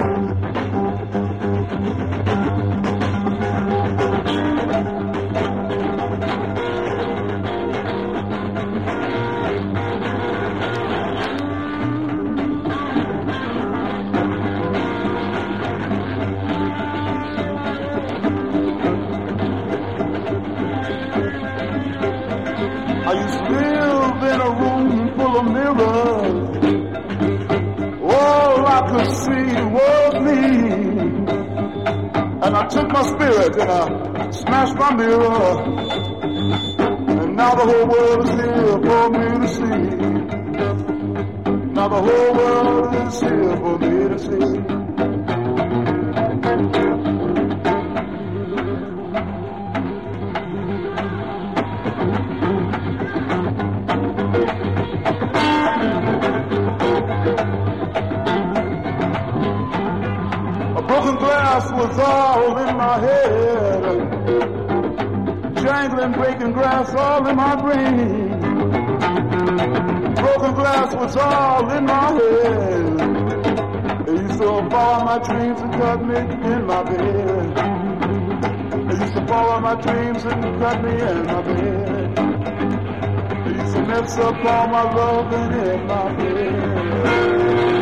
I used to live in a room full of mirrors. All I could see was me. And I took my spirit and I smashed my mirror. And now the whole world is here for me to see. Now the whole world is here for me to see. Broken glass was all in my head, jangling, breaking glass all in my brain. Broken glass was all in my head. It used to follow my dreams and cut me in my bed. It used to follow my dreams and cut me in my bed. It used to mess up all my loving in my bed.